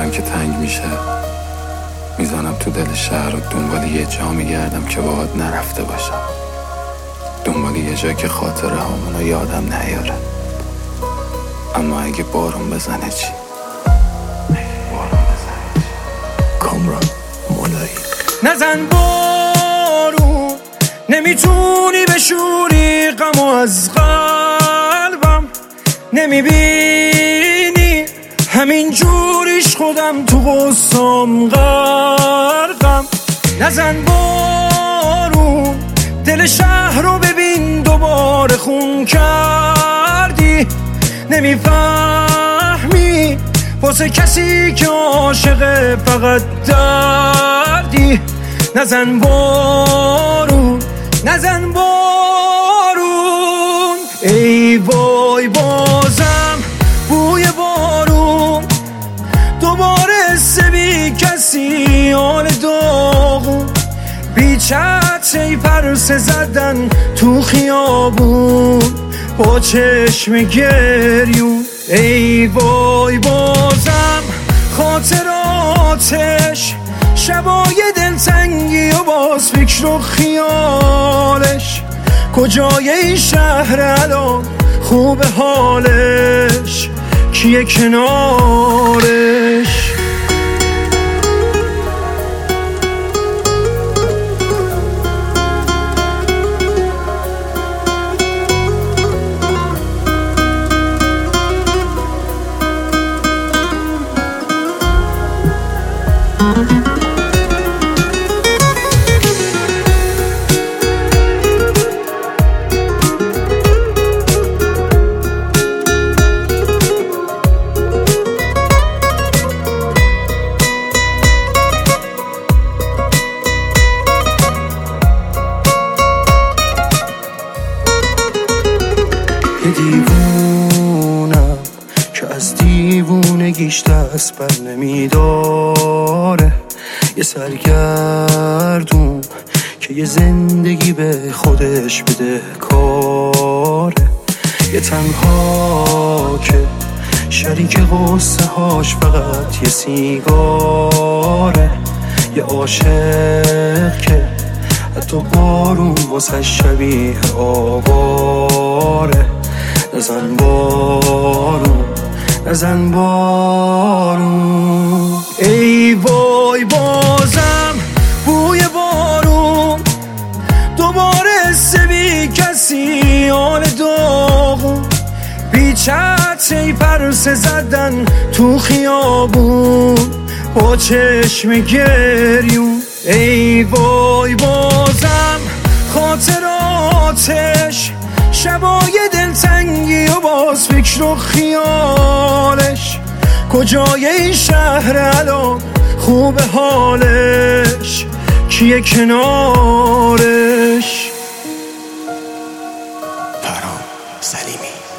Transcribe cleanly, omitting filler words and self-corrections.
دلم که تنگ میشه میزنم تو دل شهر و دنبال یه جا میگردم که باهات نرفته باشم، دنبال یه جا که خاطره هامونو یادم نیاره. اما اگه بارون بزنه چی؟ کامران مولایی. نزن بارون، نمیتونی بشوری غمو از قلبم، نمیبینی همین جوریش خودم تو غصام غرقم. نزن بارون، دل شهر رو ببین دوباره خون کردی، نمیفهمی واسه کسی که عاشق فقط دردی. نزن بارون، نزن بارون، ای وای بازم بوی بارون، دوباره بی کسی آن داغون، بی چتری پرسه زدن تو خیابون با چشم گریون. ای وای بازم خاطراتش، شبای دلتنگی و باز فکر و خیالش، کجای این شهر الان خوب حالش، کیه کنارش؟ دیوونم که از دیوونگیش دست بر نمیداره، یه سرگردون که یه زندگی به خودش بده کاره، یه تنها که شریک غصه هاش فقط یه سیگاره، یه عاشق که حتی بارون واسه شبیه آواره. نزن بارون، نزن بارون، ای وای بازم بوی بارون، دوباره بی کسی آن داغون، بی چتری پرسه زدن تو خیابون با چشم گریون. ای وای بازم خاطراتش، شبای دلتنگی و باز فکر و خیالش، کجای این شهر الان خوب حالش، کیه کنارش؟ پرام سلیمی.